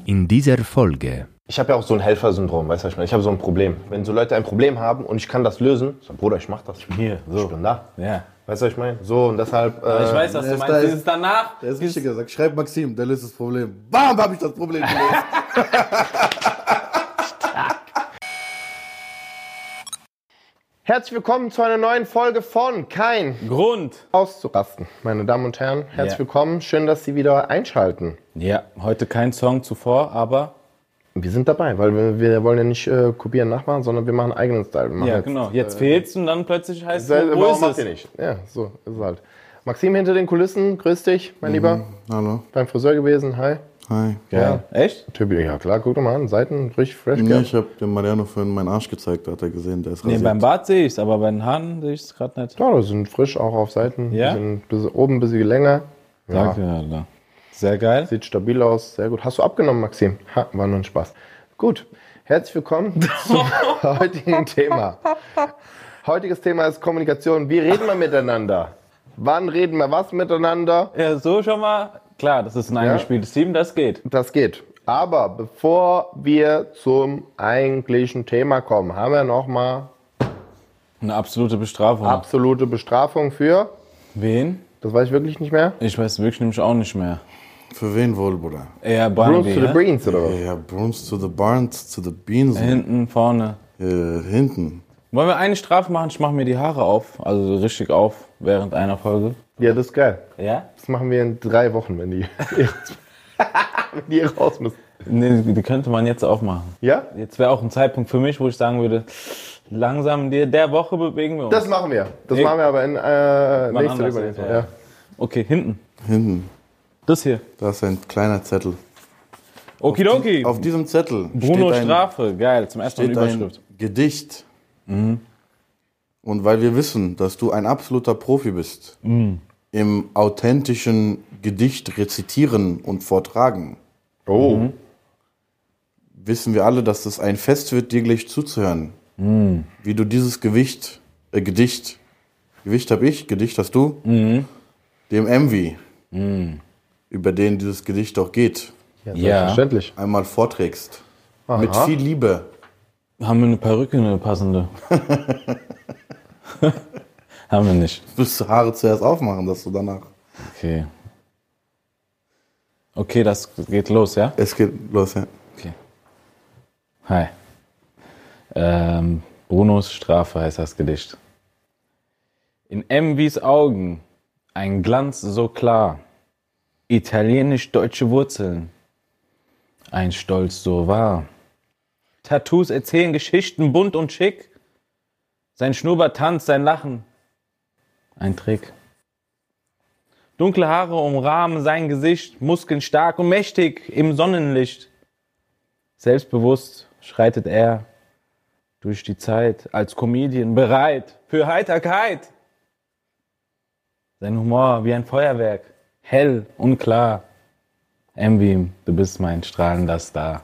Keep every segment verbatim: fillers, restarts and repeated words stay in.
In dieser Folge. Ich habe ja auch so ein Helfersyndrom, weißt du, was ich meine? Ich habe so ein Problem. Wenn so Leute ein Problem haben und ich kann das lösen, so, Bruder, ich mach das. Hier, so. Ich bin da. Ja. Weißt du, was ich meine? So, und deshalb... Äh, Ich weiß, was du der ist meinst. da- Dieses danach. Der ist richtig gesagt. Schreib Maxim, der löst das Problem. Bam, hab ich das Problem gelöst. Herzlich willkommen zu einer neuen Folge von Kein Grund. auszurasten. Meine Damen und Herren, herzlich Ja. willkommen. Schön, dass Sie wieder einschalten. Ja, heute kein Song zuvor, aber... Wir sind dabei, weil wir, wir wollen ja nicht äh, kopieren, nachmachen, sondern wir machen einen eigenen Style. Wir machen Ja, jetzt, genau. Jetzt äh, fehlt's und dann plötzlich heißt Äh, es, wo warum ist macht es? ihr nicht? Ja, so ist es halt. Maxim hinter den Kulissen, grüß dich, mein Lieber. Hallo. Beim Friseur gewesen, hi. Hi. Ja. Echt? Typisch, ja klar, guck doch mal an, Seiten richtig fresh. Nee, gell? ich hab dem Mariano vorhin meinen Arsch gezeigt, da hat er gesehen, der ist Nee, rasiert. beim Bart sehe ich's, aber bei den Haaren sehe ich's gerade nicht. Ja, die sind frisch, auch auf Seiten. Ja? Die sind ein bisschen, oben ein bisschen länger. Ja, Danke, Alter. Sehr geil. sieht stabil aus, sehr gut. Hast du abgenommen, Maxim? Ha, war nur ein Spaß. Gut, herzlich willkommen zum heutigen Thema. Heutiges Thema ist Kommunikation. Wie reden wir miteinander? Wann reden wir was miteinander? Ja, so schon mal. Klar, das ist ein eingespieltes Team, das geht. Das geht. Aber bevor wir zum eigentlichen Thema kommen, haben wir nochmal Eine absolute Bestrafung. absolute Bestrafung für, Wen? das weiß ich wirklich nicht mehr, Ich weiß wirklich nämlich auch nicht mehr. Für wen wohl, Bruder? Eher Bruce Barnaby, to the hä? Greens oder was? Ja, Bruns to the Barnes, to the Beans. Hinten, vorne. Äh, hinten. Wollen wir eine Strafe machen? Ich mache mir die Haare auf, also richtig auf, während einer Folge. Ja, das ist geil. Ja? Das machen wir in drei Wochen, wenn die, wenn die raus müssen. Nee, die könnte man jetzt aufmachen. Ja? Jetzt wäre auch ein Zeitpunkt für mich, wo ich sagen würde, langsam der, der Woche bewegen wir uns. Das machen wir. Das Nee. machen wir aber in äh, nächste anders, Übernächste. ja. Ja. Okay, hinten. Hinten. Das hier. Da ist ein kleiner Zettel. Okidoki. Auf diesem Zettel Bruno steht ein, Strafe. Geil, zum ersten Mal steht eine ein Überschrift. Gedicht. Und weil wir wissen, dass du ein absoluter Profi bist, im authentischen Gedicht rezitieren und vortragen, Oh. wissen wir alle, dass es ein Fest wird, dir gleich zuzuhören. Wie du dieses Gewicht, äh, Gedicht, Gewicht habe ich, Gedicht hast du, dem M V, über den dieses Gedicht auch geht, Ja, Ja. selbstverständlich. einmal vorträgst. Aha. Mit viel Liebe. Haben wir eine Perücke, eine passende? Haben wir nicht. Willst du Haare zuerst aufmachen, dass du danach... Okay. Okay, das geht los, ja? Es geht los, ja. Okay. Hi. Ähm, Brunos Strafe heißt das Gedicht. In M Vs Augen ein Glanz so klar, italienisch-deutsche Wurzeln, ein Stolz so wahr. Tattoos erzählen Geschichten bunt und schick, sein Schnurrbart tanzt, sein Lachen, ein Trick. Dunkle Haare umrahmen sein Gesicht, Muskeln stark und mächtig im Sonnenlicht. Selbstbewusst schreitet er durch die Zeit als Comedian bereit für Heiterkeit. Sein Humor wie ein Feuerwerk, hell und klar. M-Beam, du bist mein strahlender Star.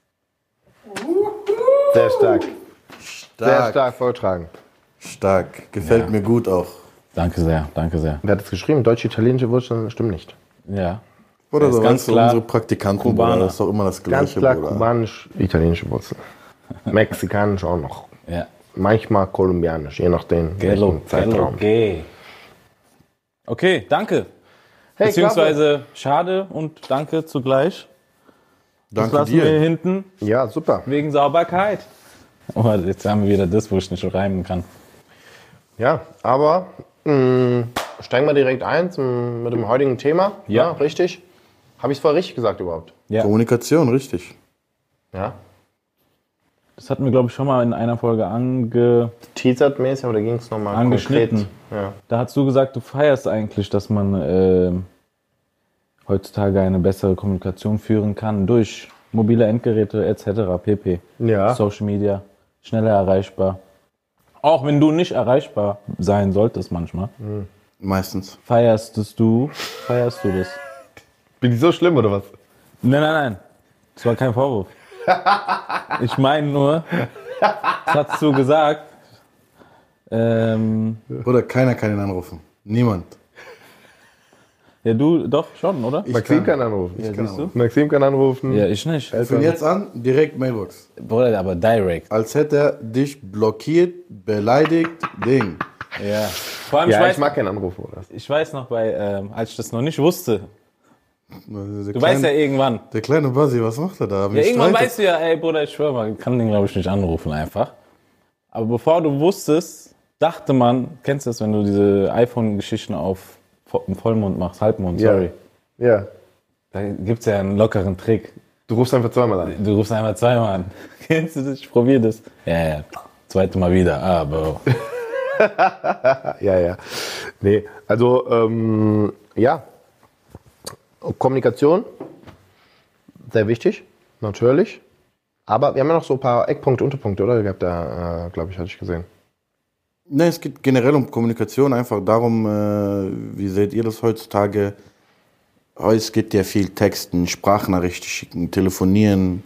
Sehr stark. Sehr Stark, stark vortragen. stark. Gefällt Ja. mir gut auch. Danke sehr, danke sehr. Wer hat das geschrieben? Deutsch-italienische Wurzeln? Stimmt nicht. Ja, Oder ist so, ganz weißt du, klar unsere Praktikanten, Kubaner. Bruder, das ist doch immer das Ganz Gleiche, klar Bruder. kubanisch-italienische Wurzeln. Mexikanisch auch noch. ja. Manchmal kolumbianisch, je nachdem. Gello, welchen Zeitraum. Gello, gay. Okay, danke. Hey, Beziehungsweise schade und danke zugleich. Das Danke lassen wir dir. hinten Klappe. Ja, super. wegen Sauberkeit. Oh, jetzt haben wir wieder das, wo ich nicht reimen kann. Ja, aber mh, steigen wir direkt ein zum, mit dem heutigen Thema. Ja. Richtig? Habe ich es vorher richtig gesagt überhaupt? Ja, Kommunikation, richtig. Ja. das hatten wir, glaube ich, schon mal in einer Folge ange... Teasert-mäßig, oder ging es nochmal Angeschnitten. konkret? Ja. Da hast du gesagt, du feierst eigentlich, dass man äh, heutzutage eine bessere Kommunikation führen kann durch mobile Endgeräte et cetera pp. Ja. Social Media, schneller erreichbar. Auch wenn du nicht erreichbar sein solltest manchmal. Meistens. Feierst es du, feierst du das? Bin ich so schlimm oder was? Nein, nein, nein. Das war kein Vorwurf. Ich meine nur, das hast du gesagt. Ähm, Oder keiner kann ihn anrufen. Niemand. Ja, du doch schon, oder? Ich Maxim kann. kann anrufen. Ja, kann siehst du? Maxim kann anrufen. Ja, ich nicht. Von jetzt an direkt Mailbox. Bruder, aber direct. Als hätte er dich blockiert, beleidigt, Ding. Ja. Vor allem, Ja, ich, weiß, ich mag keinen Anruf, oder? ich weiß noch, bei, ähm, als ich das noch nicht wusste. Der Du weißt ja irgendwann. Der kleine Basi, was macht er da? Ja, irgendwann weißt du ja, ey Bruder, ich schwör mal, ich kann den glaube ich nicht anrufen einfach. Aber bevor du wusstest, dachte man, kennst du das, wenn du diese iPhone-Geschichten auf Vo- Vollmond machst, Halbmond, sorry. Ja. Da gibt's ja einen lockeren Trick. Du rufst einfach zweimal an. Du rufst einmal zweimal an. Kennst du das? Ich probier das. Ja, ja. Zweite Mal wieder. Ah, Bro. Ja, ja. Nee, also, ähm, ja. Kommunikation, sehr wichtig, natürlich. Aber wir haben ja noch so ein paar Eckpunkte, Unterpunkte, oder? Gehabt da, äh, glaube ich, hatte ich gesehen. Ne, es geht generell um Kommunikation, einfach darum, äh, wie seht ihr das heutzutage? Es geht ja viel Texten, Sprachnachrichten schicken, telefonieren,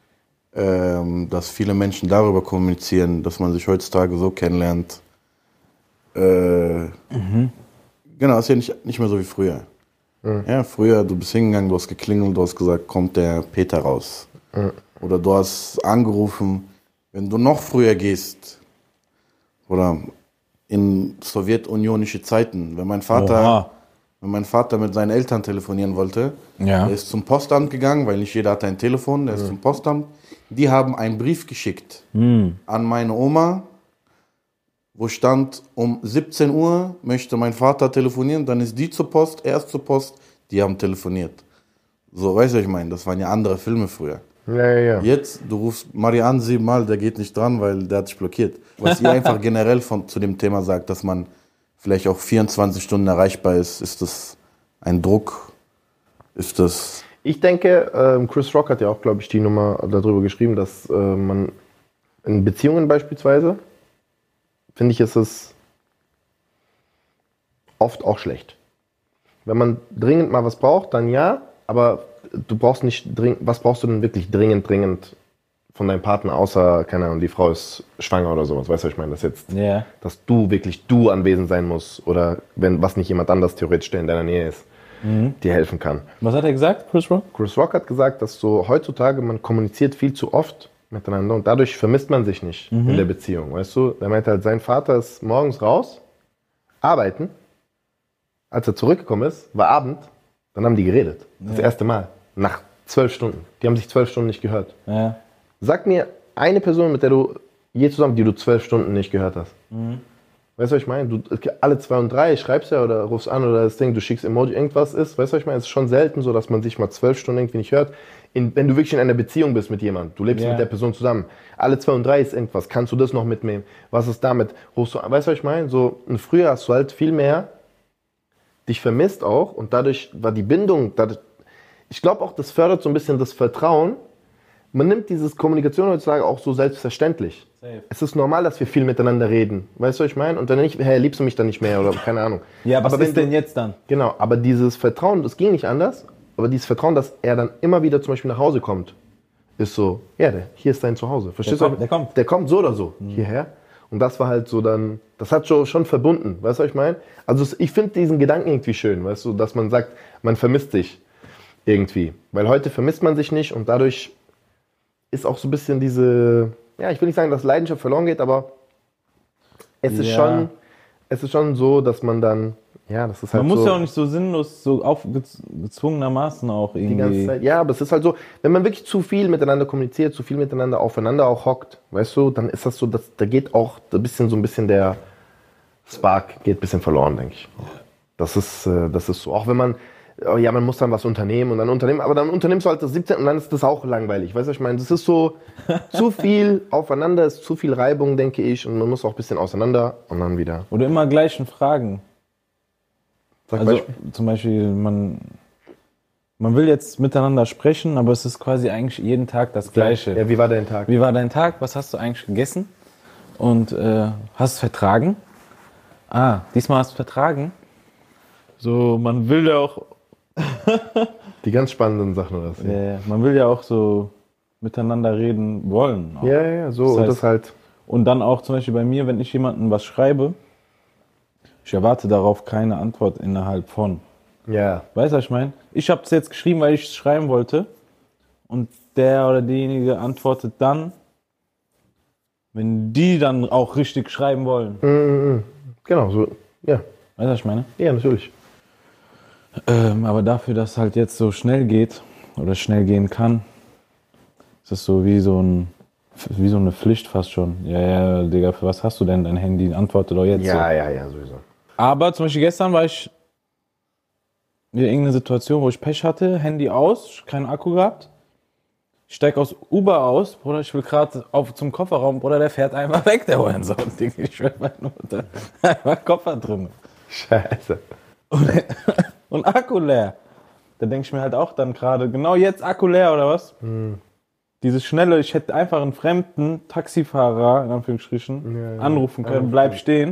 ähm, dass viele Menschen darüber kommunizieren, dass man sich heutzutage so kennenlernt. Äh, mhm. Genau, ist ja nicht, nicht mehr so wie früher. Mhm. Ja, früher, du bist hingegangen, du hast geklingelt, du hast gesagt, kommt der Peter raus. Mhm. Oder du hast angerufen, wenn du noch früher gehst, oder in sowjetunionische Zeiten, wenn mein Vater, Oha. wenn mein Vater mit seinen Eltern telefonieren wollte, Ja. er ist zum Postamt gegangen, weil nicht jeder hatte ein Telefon, der ist zum Postamt. Die haben einen Brief geschickt Mhm. an meine Oma, wo stand, um siebzehn Uhr möchte mein Vater telefonieren, dann ist die zur Post, er ist zur Post, die haben telefoniert. So, weißt du, was ich meine? Das waren ja andere Filme früher. Ja, ja, ja. Jetzt, du rufst Marian siebenmal, der geht nicht dran, weil der hat dich blockiert. Was ihr einfach generell von, zu dem Thema sagt, dass man vielleicht auch vierundzwanzig Stunden erreichbar ist, ist das ein Druck? Ist das... Ich denke, ähm, Chris Rock hat ja auch, glaube ich, die Nummer darüber geschrieben, dass äh, man in Beziehungen beispielsweise, finde ich, ist es oft auch schlecht. Wenn man dringend mal was braucht, dann ja, aber du brauchst nicht dringend, was brauchst du denn wirklich dringend, dringend von deinem Partner, außer, keine Ahnung, die Frau ist schwanger oder sowas, weißt du, was ich meine, das jetzt, Ja. dass du wirklich du anwesend sein musst oder wenn was nicht jemand anders theoretisch, der in deiner Nähe ist, dir helfen kann. Was hat er gesagt, Chris Rock? Chris Rock hat gesagt, dass so heutzutage man kommuniziert viel zu oft miteinander und dadurch vermisst man sich nicht in der Beziehung, weißt du? Er meinte halt, sein Vater ist morgens raus, arbeiten, als er zurückgekommen ist, war Abend, dann haben die geredet, das erste Mal, nach zwölf Stunden. Die haben sich zwölf Stunden nicht gehört. Ja. Sag mir eine Person, mit der du je zusammen, die du zwölf Stunden nicht gehört hast. Weißt du, was ich meine? Du, alle zwei und drei schreibst ja oder rufst an oder das Ding, du schickst Emoji, irgendwas ist. Weißt du, was ich meine? Es ist schon selten so, dass man sich mal zwölf Stunden irgendwie nicht hört. In, wenn du wirklich in einer Beziehung bist mit jemandem, du lebst Ja. mit der Person zusammen, alle zwei und drei ist irgendwas, kannst du das noch mitnehmen? Was ist damit? Rufst du an? Weißt du, was ich meine? So, und früher hast du halt viel mehr dich vermisst auch und dadurch war die Bindung, dadurch, ich glaube auch, das fördert so ein bisschen das Vertrauen. Man nimmt dieses Kommunikation heutzutage auch so selbstverständlich. Safe. Es ist normal, dass wir viel miteinander reden. Weißt du, was ich meine? Und dann nicht, hey, liebst du mich dann nicht mehr oder keine Ahnung. Ja, was aber wenn ist denn du, jetzt dann? Genau, aber dieses Vertrauen, das ging nicht anders, aber dieses Vertrauen, dass er dann immer wieder zum Beispiel nach Hause kommt, ist so, ja, der, hier ist dein Zuhause. Verstehst Der du? kommt, der kommt. Der kommt so oder so hierher. Und das war halt so dann, das hat schon, schon verbunden, weißt du, was ich meine? Also es- ich finde diesen Gedanken irgendwie schön, weißt du, dass man sagt, man vermisst sich irgendwie. Weil heute vermisst man sich nicht und dadurch ist auch so ein bisschen diese, ja, ich will nicht sagen, dass Leidenschaft verloren geht, aber es ist Ja. schon, es ist schon so, dass man dann, ja, das ist halt Man muss so ja auch nicht so sinnlos, so auf, gez- gezwungenermaßen auch die ganze irgendwie. Zeit. Ja, aber es ist halt so, wenn man wirklich zu viel miteinander kommuniziert, zu viel miteinander aufeinander auch hockt, weißt du, dann ist das so, dass, da geht auch ein bisschen so ein bisschen der Spark geht ein bisschen verloren, denke ich. Das ist, äh, das ist so. Auch wenn man, oh ja, man muss dann was unternehmen und dann unternehmen, aber dann unternimmst du halt das siebzehn und dann ist das auch langweilig. Weißt du, was ich meine? Das ist so zu viel aufeinander, ist zu viel Reibung, denke ich, und man muss auch ein bisschen auseinander und dann wieder. Oder immer gleichen Fragen. Sag Also Beispiel. zum Beispiel, man, man will jetzt miteinander sprechen, aber es ist quasi eigentlich jeden Tag das Gleiche. Ja, wie war dein Tag? Wie war dein Tag? Was hast du eigentlich gegessen? Und äh, hast du vertragen? Ah, diesmal hast du vertragen. So, man will ja auch, Die ganz spannenden Sachen oder was? äh, man will ja auch so miteinander reden wollen. Auch. Ja, ja, ja, so. Das und heißt- das halt. Und dann auch zum Beispiel bei mir, wenn ich jemandem was schreibe, ich erwarte darauf keine Antwort innerhalb von. Ja. Weißt du, was ich meine? Ich habe es jetzt geschrieben, weil ich es schreiben wollte. Und der oder diejenige antwortet dann, wenn die dann auch richtig schreiben wollen. Mhm. Genau, so, ja. Weißt du, was ich meine? Ja, natürlich. Ähm, aber dafür, dass es halt jetzt so schnell geht oder schnell gehen kann, ist es so wie so ein wie so eine Pflicht fast schon. Ja, ja, Digga, für was hast du denn dein Handy? Antworte doch jetzt Ja, so. ja, ja, sowieso. Aber zum Beispiel gestern war ich in irgendeiner Situation, wo ich Pech hatte, Handy aus, keinen Akku gehabt. Ich steig aus Uber aus, Bruder, ich will gerade auf zum Kofferraum, Bruder, der fährt einfach weg, der Hurensohn. Digga, ich schwör mal nur, da war Koffer drin. Scheiße. Und, und Akku leer. Da denke ich mir halt auch dann gerade, genau jetzt Akku leer oder was? Hm. Dieses schnelle, ich hätte einfach einen fremden Taxifahrer, in Anführungsstrichen, Ja, ja. anrufen können, Anrufen. bleib stehen.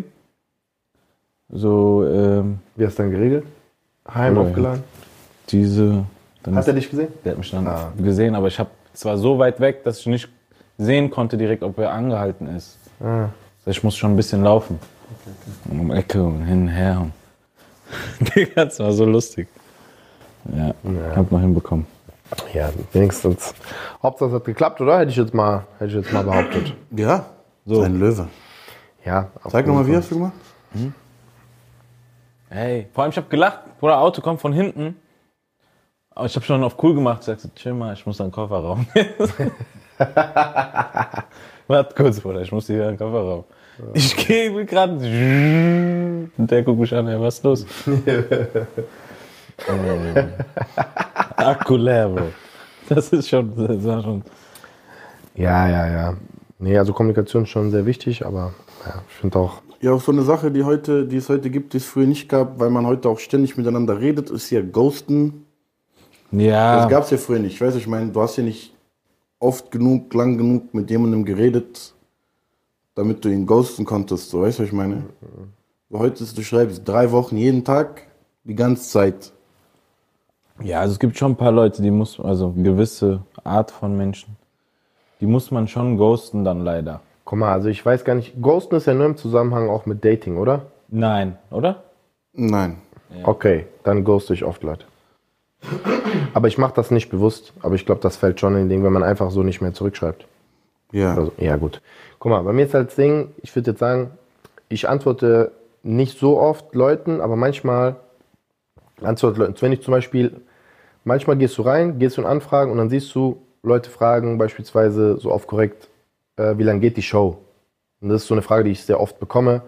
So, ähm, Wie hast du dann geregelt? Heim Oder- aufgeladen? diese... Dann Hat ist, er dich gesehen? der hat mich dann Ah. gesehen, aber ich habe zwar so weit weg, dass ich nicht sehen konnte direkt, ob er angehalten ist. Ah. Ich muss schon ein bisschen laufen. Okay, okay. Um Ecke und hin und her. Digga, das war so lustig. Ja, Ja. hab noch hinbekommen. Ja, wenigstens. Hauptsache es hat geklappt, oder? Hätte ich jetzt mal, hätte ich jetzt mal behauptet. Ja, So. ein Löwe. Ja. auf Sag jeden nochmal, wie Fall. hast du gemacht? Hey, vor allem ich hab gelacht, Bruder, Auto kommt von hinten. Aber ich hab schon auf cool gemacht. Ich sag so, chill mal, ich muss in den Kofferraum. Warte kurz, Bruder, ich muss hier in den Kofferraum. Ich gehe gerade. Und der guckt mich an, ey, was ist los? äh, Akku leer, Bro. Das ist schon, das war schon. Ja, ja, ja. Nee, also Kommunikation ist schon sehr wichtig, aber ja, ich finde auch. Ja, auch so eine Sache, die, heute, die es heute gibt, die es früher nicht gab, weil man heute auch ständig miteinander redet, ist ja Ghosten. Ja. Das gab es ja früher nicht. Ich weiß, ich meine, du hast ja nicht oft genug, lang genug mit jemandem geredet, damit du ihn ghosten konntest. So, weißt du, was ich meine? So, heute ist, du schreibst drei Wochen jeden Tag, die ganze Zeit. Ja, also es gibt schon ein paar Leute, die muss, also eine gewisse Art von Menschen, die muss man schon ghosten dann leider. Guck mal, also ich weiß gar nicht, Ghosten ist ja nur im Zusammenhang auch mit Dating, oder? Nein, oder? Nein. Okay, dann ghoste ich oft Leute. Aber ich mache das nicht bewusst, aber ich glaube, das fällt schon in den Ding, wenn man einfach so nicht mehr zurückschreibt. Ja. Also, ja, gut. Guck mal, bei mir ist halt das Ding, ich würde jetzt sagen, ich antworte nicht so oft Leuten, aber manchmal antworte Leuten. Wenn ich zum Beispiel, manchmal gehst du rein, gehst du in Anfragen und dann siehst du, Leute fragen beispielsweise so oft korrekt, äh, wie lange geht die Show? Und das ist so eine Frage, die ich sehr oft bekomme.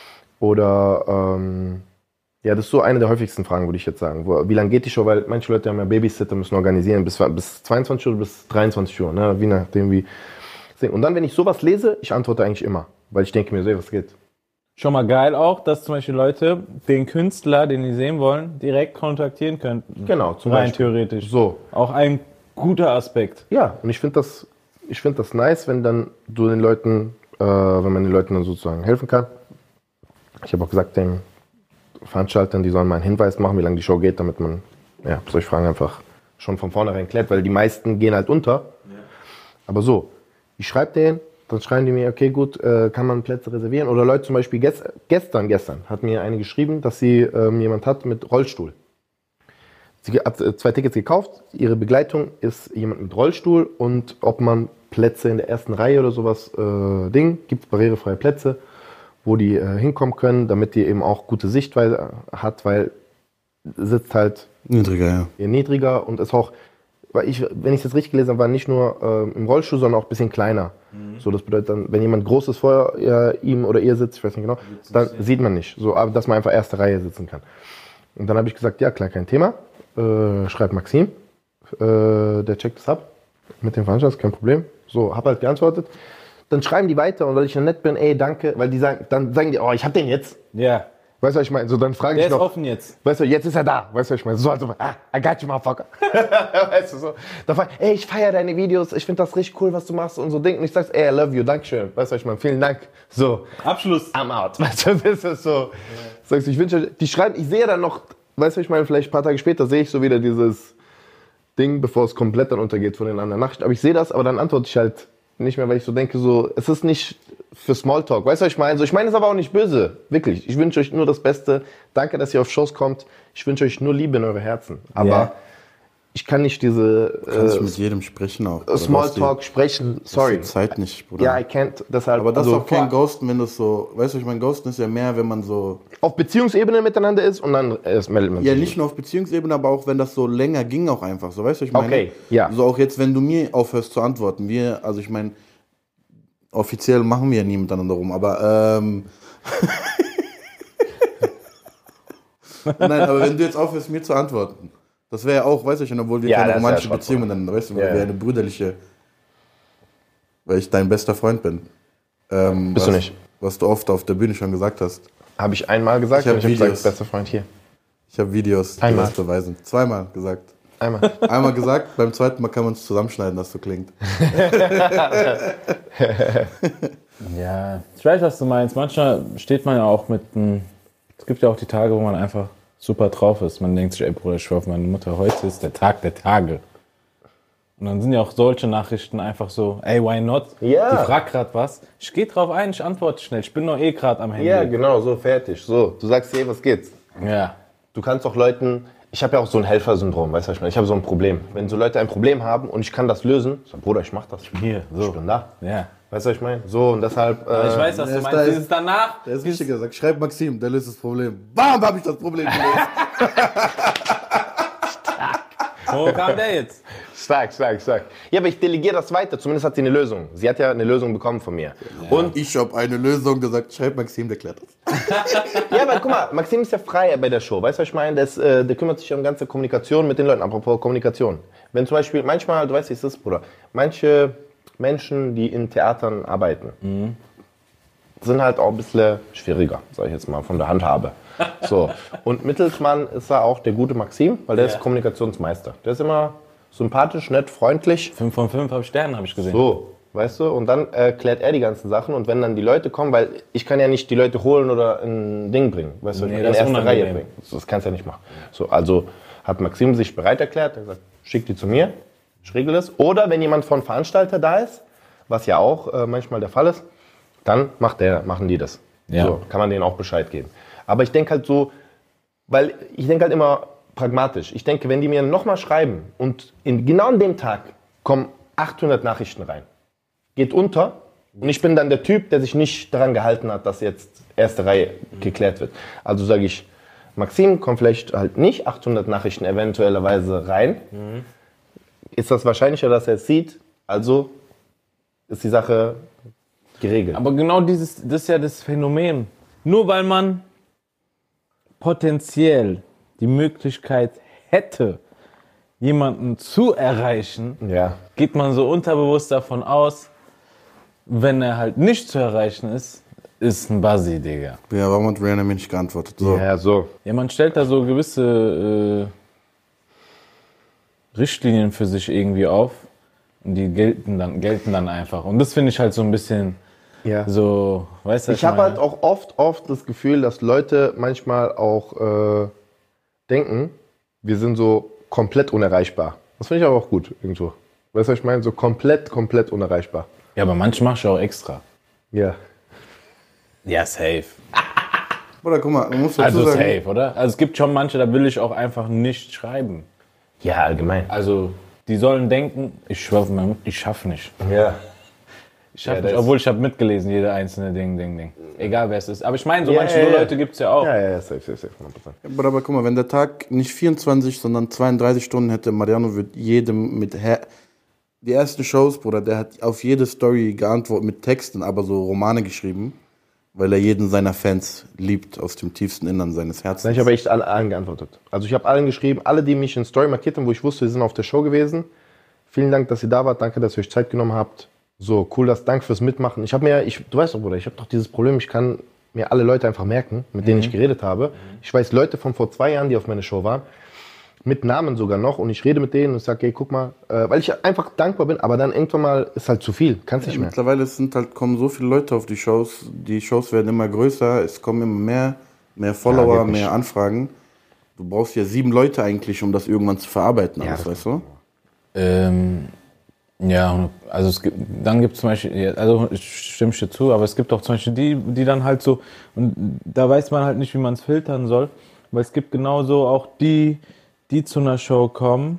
Oder, ähm, ja, das ist so eine der häufigsten Fragen, würde ich jetzt sagen. Wo, wie lange geht die Show? Weil manche Leute haben ja Babysitter, müssen organisieren, bis, bis zweiundzwanzig Uhr oder bis dreiundzwanzig Uhr, ne? Wie nachdem wie. Und dann, wenn ich sowas lese, ich antworte eigentlich immer, weil ich denke mir, so, ey, was geht? Schon mal geil auch, dass zum Beispiel Leute den Künstler, den die sehen wollen, direkt kontaktieren könnten. Genau, zum Rein Beispiel. theoretisch. So. Auch ein guter Aspekt. Ja, und ich finde das, ich finde das nice, wenn dann du den Leuten, äh, wenn man den Leuten dann sozusagen helfen kann. Ich habe auch gesagt, den Veranstaltern, die sollen mal einen Hinweis machen, wie lange die Show geht, damit man, ja, solche Fragen einfach schon von vornherein klärt, weil die meisten gehen halt unter. Ja. Aber so, ich schreibe denen, dann schreiben die mir, okay, gut, äh, kann man Plätze reservieren? Oder Leute zum Beispiel gest, gestern, gestern hat mir eine geschrieben, dass sie ähm, jemand hat mit Rollstuhl. Sie hat äh, zwei Tickets gekauft, ihre Begleitung ist jemand mit Rollstuhl und ob man Plätze in der ersten Reihe oder sowas, äh, Ding, gibt es barrierefreie Plätze, wo die äh, hinkommen können, damit die eben auch gute Sichtweise hat, weil sitzt halt Niedriger, ja. eher niedriger und ist auch, weil ich, wenn ich es jetzt richtig gelesen habe, war nicht nur äh, im Rollstuhl, sondern auch ein bisschen kleiner. Mhm. So, das bedeutet dann, wenn jemand Großes vor äh, ihm oder ihr sitzt, ich weiß nicht genau, dann sehen. Sieht man nicht, so, aber dass man einfach erste Reihe sitzen kann. Und dann habe ich gesagt, ja klar, kein Thema, äh, schreibt Maxim, äh, der checkt es ab mit dem Veranstalter, kein Problem. So, hab halt geantwortet. Dann schreiben die weiter und weil ich dann nett bin, ey, danke, weil die sagen, dann sagen die, oh, ich hab den jetzt. Ja. Weißt du, was ich meine? So, dann frage Der ich ist noch. offen jetzt. Weißt du, jetzt ist er da. Weißt du, was ich meine? So, also, ah, I got you, motherfucker. Weißt du, so. Da frage ich, ey, ich feiere deine Videos, ich finde das richtig cool, was du machst und so Ding. Und ich sag's, ey, I love you, dankeschön. Weißt du, was ich meine? Vielen Dank. So. Abschluss. I'm out. Weißt du, das ist so. Ja. Sagst du, ich wünsche, die schreiben, ich sehe dann noch, weißt du, ich meine, vielleicht ein paar Tage später sehe ich so wieder dieses Ding, bevor es komplett dann untergeht von den anderen Nachrichten. Aber ich sehe das, aber dann antworte ich halt nicht mehr, weil ich so denke, so, es ist nicht für Smalltalk. Weißt du, was ich meine? So, ich meine es aber auch nicht böse. Wirklich. Ich wünsche euch nur das Beste. Danke, dass ihr auf Shows kommt. Ich wünsche euch nur Liebe in eure Herzen. Aber Ja. ich kann nicht diese Du kannst äh, mit jedem sprechen auch. Oder Smalltalk du hast sprechen. die, du Sorry. hast die Zeit nicht, Bruder. Ja, I can't. Deshalb, aber das also, ist auch kein Ghosten, wenn das so, weißt du, ich meine, Ghosten ist ja mehr, wenn man so, auf Beziehungsebene miteinander ist und dann äh, meldet man sich. ja, nicht nur auf Beziehungsebene, aber auch wenn das so länger ging auch einfach, so, weißt du, ich meine? Okay, ja. So auch jetzt, wenn du mir aufhörst zu antworten, wir, also ich meine, offiziell machen wir ja nie miteinander rum, aber, ähm, nein, aber wenn du jetzt aufhörst, mir zu antworten, das wäre ja auch, weißt du schon, obwohl wir Ja, keine das ist romantische ja Beziehung miteinander, weißt du, weil Ja, wir ja. eine brüderliche, weil ich dein bester Freund bin. Ähm, Bist was, du nicht. Was du oft auf der Bühne schon gesagt hast. Habe ich einmal gesagt Ich hab und ich habe Videos. gesagt, bester Freund hier. Ich habe Videos, die Einmal. das beweisen. Zweimal gesagt. Einmal. Einmal gesagt, beim zweiten Mal kann man es zusammenschneiden, dass so klingt. Ja, ich weiß, was du meinst. Manchmal steht man ja auch mit einem. Es gibt ja auch die Tage, wo man einfach super drauf ist. Man denkt sich, ey Bruder, ich schwör auf meine Mutter, heute ist der Tag der Tage. Und dann sind ja auch solche Nachrichten einfach so, ey, why not? Ja. Die fragt gerade was. Ich gehe drauf ein, ich antworte schnell. Ich bin noch eh gerade am Handy. Ja, genau, so fertig. So, du sagst, hey, was geht's? Ja. Du kannst auch Leuten, ich habe ja auch so ein Helfersyndrom, weißt du, was ich meine? Ich habe so ein Problem. Wenn so Leute ein Problem haben und ich kann das lösen, so, Bruder, ich mach das. Hier, so. Ich bin da. Ja. Weißt du, was ich meine? So, und deshalb. Äh, Ich weiß, was der du ist meinst. da- Dieses danach. Der ist richtig gesagt. Schreib Maxim, der löst das Problem. Bam, hab ich das Problem gelöst. Wo kam der jetzt? Stark, stark, stark. Ja, aber ich delegiere das weiter. Zumindest hat sie eine Lösung. Sie hat ja eine Lösung bekommen von mir. Und Ich habe eine Lösung gesagt. Schreib Maxim, der klärt das. ja, aber guck mal, Maxim ist ja frei bei der Show. Weißt du, was ich meine? Das, äh, der kümmert sich um ganze Kommunikation mit den Leuten. Apropos Kommunikation. Wenn zum Beispiel, manchmal, du weißt, wie es ist, Bruder, manche Menschen, die in Theatern arbeiten, sind halt auch ein bisschen schwieriger, sag ich jetzt mal, von der Handhabe. So. Und Mittelsmann ist da auch der gute Maxim, weil der Ja. ist Kommunikationsmeister. Der ist immer sympathisch, nett, freundlich. fünf von fünf habe Sternen, habe ich gesehen. So, weißt du? Und dann äh, klärt er die ganzen Sachen. Und wenn dann die Leute kommen, weil ich kann ja nicht die Leute holen oder ein Ding bringen, weißt du, Nee, in das ist erste Reihe unangenehm. bringen. Das, das kannst du ja nicht machen. So, also hat Maxim sich bereit erklärt, er hat gesagt, schick die zu mir, ich regel das. Oder wenn jemand von Veranstalter da ist, was ja auch äh, manchmal der Fall ist, dann macht der, machen die das. Ja. So, kann man denen auch Bescheid geben. Aber ich denke halt so, weil ich denke halt immer pragmatisch. Ich denke, wenn die mir nochmal schreiben und in, genau an dem Tag kommen achthundert Nachrichten rein, geht unter und ich bin dann der Typ, der sich nicht daran gehalten hat, dass jetzt erste Reihe geklärt wird. Also sage ich, Maxim, kommt vielleicht halt nicht achthundert Nachrichten eventuellerweise rein. Ist das wahrscheinlicher, dass er es sieht? Also ist die Sache geregelt. Aber genau dieses, das ist ja das Phänomen. Nur weil man potenziell die Möglichkeit hätte, jemanden zu erreichen, Ja. geht man so unterbewusst davon aus, wenn er halt nicht zu erreichen ist, ist ein Buzzy, Digga. Ja, warum hat Rihanna mir nicht geantwortet? So. Ja, so. Ja, man stellt da so gewisse äh, Richtlinien für sich irgendwie auf und die gelten dann, gelten dann einfach. Und das finde ich halt so ein bisschen Ja. so, weißt du, was Ich habe meine? halt auch oft, oft das Gefühl, dass Leute manchmal auch äh, denken, wir sind so komplett unerreichbar. Das finde ich aber auch gut irgendwo. Weißt du, was ich meine? So komplett, komplett unerreichbar. Ja, aber manchmal machst du auch extra. Ja. Ja, safe. Oder guck mal, man muss dazu Also sagen, safe, oder? Also es gibt schon manche, da will ich auch einfach nicht schreiben. Ja, allgemein. Also die sollen denken, ich schwöre auf meine Mutter, ich schaffe nicht. Ja. Ich schaff Ja, nicht, das- obwohl ich habe mitgelesen, jede einzelne Ding, Ding, Ding. Egal wer es ist. Aber ich meine, so Ja, manche ja, so ja. Leute gibt es ja auch. Ja, ja, ja, safe, safe, safe. hundert Prozent. aber, aber guck mal, wenn der Tag nicht vierundzwanzig, sondern zweiunddreißig Stunden hätte, Mariano wird jedem mit Her die ersten Shows, Bruder, der hat auf jede Story geantwortet mit Texten, aber so Romane geschrieben, weil er jeden seiner Fans liebt aus dem tiefsten Innern seines Herzens. Ich habe echt alle, allen geantwortet. Also ich habe allen geschrieben, alle, die mich in Story markiert haben, wo ich wusste, sie sind auf der Show gewesen. Vielen Dank, dass ihr da wart. Danke, dass ihr euch Zeit genommen habt. So, cool, das, danke fürs Mitmachen. Ich habe mir, ich, du weißt doch, Bruder, ich habe doch dieses Problem, ich kann mir alle Leute einfach merken, mit denen ich geredet habe. Ich weiß Leute von vor zwei Jahren, die auf meiner Show waren, mit Namen sogar noch, und ich rede mit denen und sage, hey, guck mal, äh, weil ich einfach dankbar bin, aber dann irgendwann mal ist halt zu viel, kannst nicht mehr. Mittlerweile sind halt, kommen so viele Leute auf die Shows, die Shows werden immer größer, es kommen immer mehr, mehr Follower, geht nicht. mehr Anfragen. Du brauchst ja sieben Leute eigentlich, um das irgendwann zu verarbeiten, alles, das- weißt du? Ähm, Ja, also es gibt, dann gibt es zum Beispiel, also ich stimme dir zu, aber es gibt auch zum Beispiel die, die dann halt so, und da weiß man halt nicht, wie man es filtern soll, weil es gibt genauso auch die, die zu einer Show kommen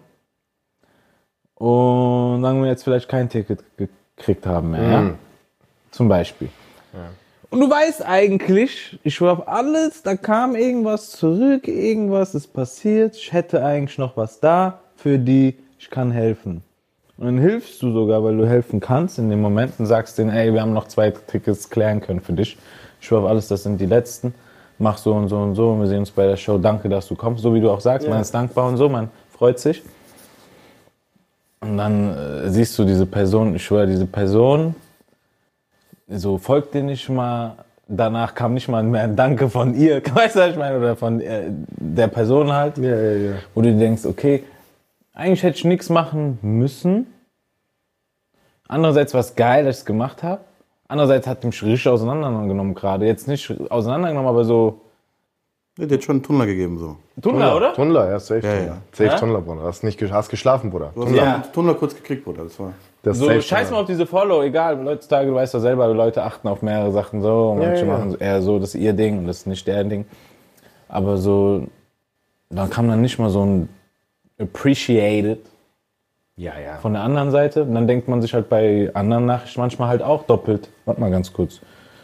und sagen wir jetzt vielleicht kein Ticket gekriegt haben mehr, ja? Mhm. Zum Beispiel. Ja. Und du weißt eigentlich, ich schwör auf alles, da kam irgendwas zurück, irgendwas ist passiert, ich hätte eigentlich noch was da für die, ich kann helfen. Und dann hilfst du sogar, weil du helfen kannst in dem Moment und sagst denen, ey, wir haben noch zwei Tickets klären können für dich. Ich schwör auf alles, das sind die letzten. Mach so und so und so und wir sehen uns bei der Show. Danke, dass du kommst. So wie du auch sagst, ja. Man ist dankbar und so, man freut sich. Und dann äh, siehst du diese Person, ich schwöre, diese Person, so folgt dir nicht mal, danach kam nicht mal mehr ein Danke von ihr, weißt du, was ich meine, oder von äh, der Person halt. Ja, ja, ja. Wo du denkst, okay, eigentlich hätte ich nichts machen müssen. Andererseits war es geil, dass ich es gemacht habe. Andererseits hat mich richtig auseinandergenommen gerade. Jetzt nicht auseinandergenommen, aber so... Ja, der hat schon einen Tunnler gegeben, so. Tunnler, oder? Tunnler, ja, safe. Ja, Tunnler. ja. Safe Ja? Tunnler, Bruder. Hast nicht gesch- hast geschlafen, Bruder. Du hast Tunnler. Ja. einen Tunnler kurz gekriegt, Bruder, das war... Das ist So, safe scheiß mal Tunnler. auf diese Follow, egal, heutzutage, du weißt doch selber, Leute achten auf mehrere Sachen so, und Ja, manche ja, ja. machen eher so, das ist ihr Ding und das ist nicht der Ding. Aber so, da kam dann nicht mal so ein appreciated Ja, ja. von der anderen Seite. Und dann denkt man sich halt bei anderen Nachrichten manchmal halt auch doppelt. Warte mal ganz kurz.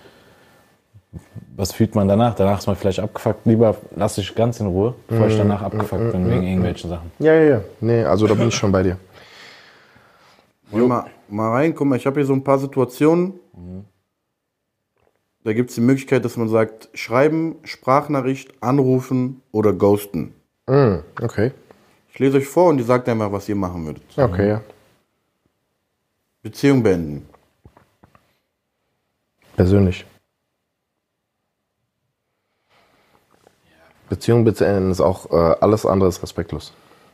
Was fühlt man danach? Danach ist man vielleicht abgefuckt. Lieber lasse ich ganz in Ruhe, bevor ich danach abgefuckt bin wegen irgendwelchen Sachen. Ja, ja, ja. Nee, also da bin ich schon bei dir. Wollen wir mal, mal rein, guck mal, ich habe hier so ein paar Situationen. Da gibt es die Möglichkeit, dass man sagt, schreiben, Sprachnachricht, anrufen oder ghosten. Mm, okay. Ich lese euch vor und ihr sagt einfach, was ihr machen würdet. Okay, ja. Beziehung beenden. Persönlich. Beziehung beenden ist auch äh, alles andere ist respektlos.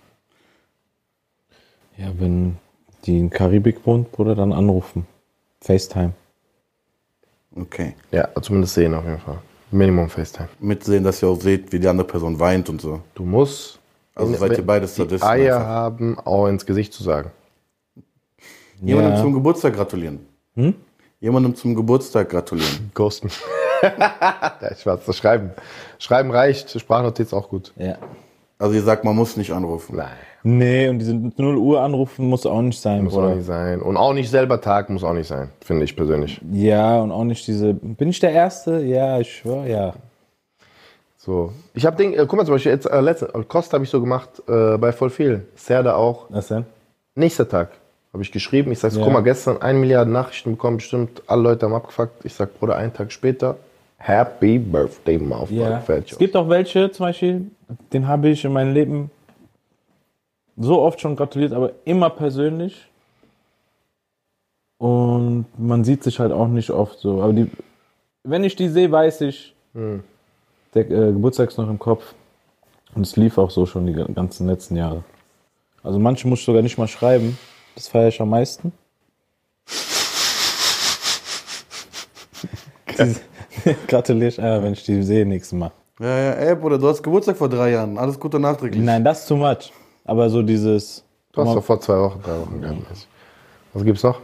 Ja, wenn die in Karibik wohnt, Bruder, dann anrufen. FaceTime. Okay. Ja, zumindest sehen auf jeden Fall. Minimum FaceTime. Mitsehen, dass ihr auch seht, wie die andere Person weint und so. Du musst Also in- seid ihr beides die Sadisten Eier einfach. haben, auch ins Gesicht zu sagen. Jemandem Ja. zum Geburtstag gratulieren. Hm? Jemandem zum Geburtstag gratulieren. Ghosten. Ja, ich weiß, das Schreiben. Schreiben reicht, Sprachnotiz auch gut. Ja. Also ihr sagt, man muss nicht anrufen. Nein, Nee, und diese null Uhr anrufen muss auch nicht sein, muss Bruder. auch nicht sein. Und auch nicht selber Tag muss auch nicht sein, finde ich persönlich. Ja, und auch nicht diese, bin ich der Erste? Ja, ich schwör, ja. So. Ich habe den, äh, guck mal zum Beispiel, jetzt, äh, letzte, Kost habe ich so gemacht, äh, bei voll viel. Serda auch. Was denn? Nächster Tag habe ich geschrieben. Ich sage, Ja. guck mal, gestern eine Milliarde Nachrichten bekommen, bestimmt alle Leute haben abgefuckt. Ich sag, Bruder, einen Tag später, Happy Birthday, Mouthful. Ja. Fertig. Es gibt auch welche, zum Beispiel, den habe ich in meinem Leben so oft schon gratuliert, aber immer persönlich. Und man sieht sich halt auch nicht oft so. Aber die, wenn ich die sehe, weiß ich, Hm. der äh, Geburtstag ist noch im Kopf. Und es lief auch so schon die ganzen letzten Jahre. Also manche muss ich sogar nicht mal schreiben. Das feiere ich am meisten. Gratuliere ich einfach, wenn ich die sehe nächstes Mal. Ja, ja, ey, Bruder, du hast Geburtstag vor drei Jahren. Alles Gute nachträglich. Nein, das ist too much. Aber so dieses... Du hast doch vor zwei Wochen, drei Wochen gehabt. Was gibt's noch?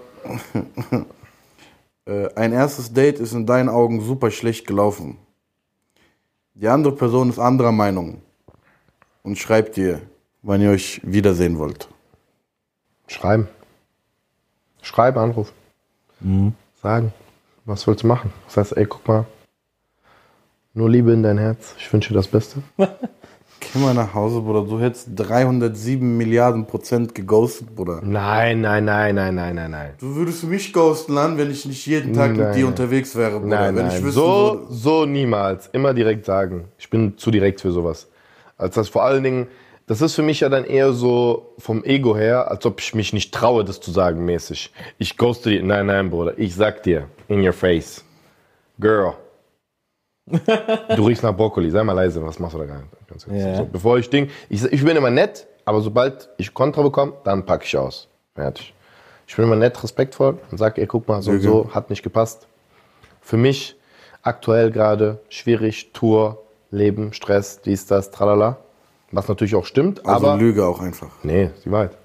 Äh, ein erstes Date ist in deinen Augen super schlecht gelaufen. Die andere Person ist anderer Meinung und schreibt dir, wann ihr euch wiedersehen wollt. Schreiben. Schreiben, Anruf. Sagen. Was willst du machen? Das heißt, ey, guck mal. Nur Liebe in dein Herz. Ich wünsche dir das Beste. Geh mal nach Hause, Bruder. Du hättest dreihundertsieben Milliarden Prozent geghostet, Bruder. Nein, nein, nein, nein, nein, nein, nein. Du würdest mich ghosten, Lan, wenn ich nicht jeden Tag Nein. mit dir unterwegs wäre, Bruder. Nein, wenn nein. ich wüsste, so, wo- so niemals. Immer direkt sagen. Ich bin zu direkt für sowas. Als das vor allen Dingen, das ist für mich ja dann eher so vom Ego her, als ob ich mich nicht traue, das zu sagen mäßig. Ich ghoste dir. Nein, nein, Bruder. Ich sag dir. In your face. Girl. Du riechst nach Brokkoli. Sei mal leise. Was machst du da gar nicht? Ganz kurz. Ja. So, bevor ich ding. Ich, ich bin immer nett, aber sobald ich Kontra bekomme, dann packe ich aus. Fertig. Ich bin immer nett, respektvoll und sag, ey, guck mal, so und Lüge. so, hat nicht gepasst. Für mich aktuell gerade schwierig, Tour, Leben, Stress, dies, das, tralala. Was natürlich auch stimmt, Also aber... Lüge auch einfach. Nee, ist die Wahrheit.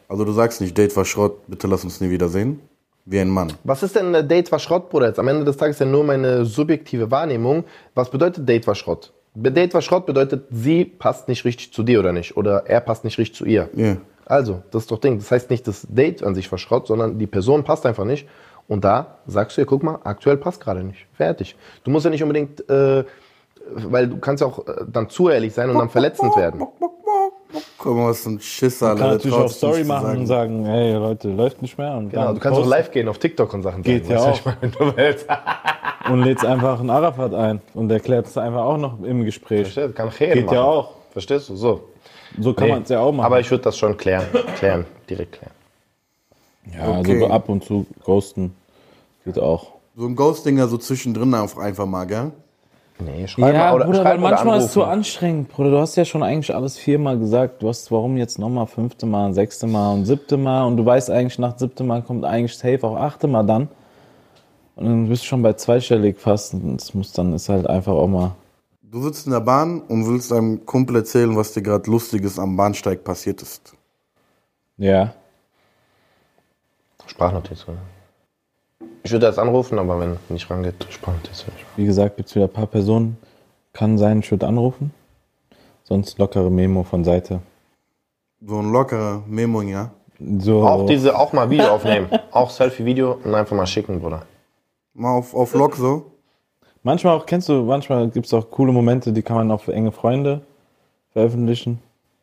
Also du sagst nicht, Date war Schrott, bitte lass uns nie wiedersehen. Wie ein Mann. Was ist denn ein Date war Schrott, Bruder? Jetzt am Ende des Tages ja nur meine subjektive Wahrnehmung. Was bedeutet Date war Schrott? Date war Schrott bedeutet, sie passt nicht richtig zu dir oder nicht. Oder er passt nicht richtig zu ihr. Ja. Yeah. Also, das ist doch Ding. Das heißt nicht, das Date an sich war Schrott, sondern die Person passt einfach nicht. Und da sagst du ihr, guck mal, aktuell passt gerade nicht. Fertig. Du musst ja nicht unbedingt, äh, weil du kannst ja auch äh, dann zu ehrlich sein und dann verletzend werden. Guck mal, was für ein Schisser. Du kannst natürlich auch Story machen und sagen, hey Leute, läuft nicht mehr. Und genau, du kannst auch live gehen auf TikTok und Sachen Geht sagen. ja auch. Wenn du willst. Und lädst einfach einen Arafat ein und erklärt es einfach auch noch im Gespräch. Verstehst du? Kann Geht machen. Ja auch. Verstehst du? So. So kann nee. man es ja auch machen. Aber ich würde das schon klären. Klären. Direkt klären. Ja, okay. also ab und zu ghosten geht auch. So ein Ghostinger so zwischendrin einfach mal, gell? Nee, schreib ja, mal oder, Bruder, schreib weil manchmal anrufen. ist es so anstrengend, Bruder. Du hast ja schon eigentlich alles viermal gesagt. Du hast warum jetzt nochmal fünfte Mal, sechste Mal und siebte Mal. Und du weißt eigentlich, nach siebte Mal kommt eigentlich safe auch achte Mal dann. Und dann bist du schon bei zweistellig fast. Und das muss dann, ist halt einfach auch mal... Du sitzt in der Bahn und willst einem Kumpel erzählen, was dir gerade Lustiges am Bahnsteig passiert ist. Ja. Sprachnotiz, oder? Ich würde jetzt anrufen, aber wenn nicht rangeht, Sprachnotiz. Wie gesagt, gibt es wieder ein paar Personen. Kann sein, ich würde anrufen. Sonst lockere Memo von Seite. So ein lockerer Memo, ja? So. Auch diese, auch mal Video aufnehmen. Auch Selfie-Video und einfach mal schicken, Bruder. Mal auf, auf Lock so? Manchmal auch, kennst du, manchmal gibt es auch coole Momente, die kann man auch für enge Freunde veröffentlichen.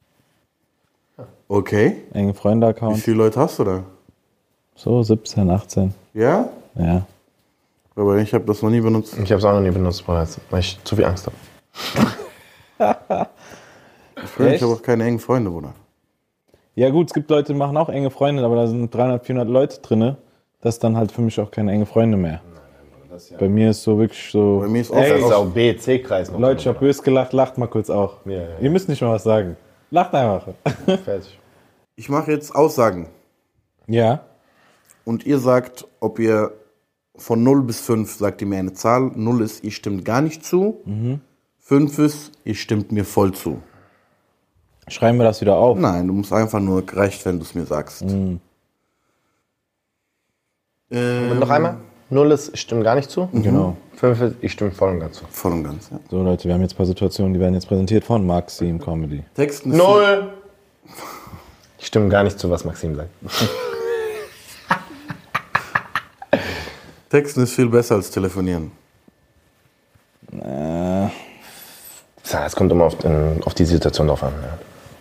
Okay. Enge Wie Freunde-Account. viele Leute hast du da? So siebzehn, achtzehn. Ja? Ja. Aber ich habe das noch nie benutzt. Ich habe es auch noch nie benutzt, Bruder, weil ich zu viel Angst habe. Ich habe auch keine engen Freunde, Bruder. Ja gut, es gibt Leute, die machen auch enge Freunde, aber da sind dreihundert, vierhundert Leute drin. Das ist dann halt für mich auch keine enge Freunde mehr. Ja. Bei mir ist so wirklich so... Bei mir ist auch Das ey, ist auch B, C-Kreis noch. Leute, ich habe böse gelacht, lacht mal kurz auch. Ja, ja, ja. Ihr müsst nicht mal was sagen. Lacht einfach. Fertig. Ich mache jetzt Aussagen. Ja. Und ihr sagt, ob ihr von null bis fünf sagt ihr mir eine Zahl. null ist, ihr stimmt gar nicht zu. Mhm. fünf ist, ihr stimmt mir voll zu. Schreiben wir das wieder auf? Nein, du musst einfach nur, reicht, wenn du es mir sagst. Mhm. Ähm, Und noch einmal. null ist, ich stimme gar nicht zu. Genau. fünf ist, ich stimme voll und ganz zu. Voll und ganz, ja. So Leute, wir haben jetzt ein paar Situationen, die werden jetzt präsentiert von Maxim Comedy. Texten ist null! Ich stimme gar nicht zu, was Maxim sagt. Texten ist viel besser als telefonieren. Äh, Es kommt immer auf, den, auf die Situation drauf an. Ja.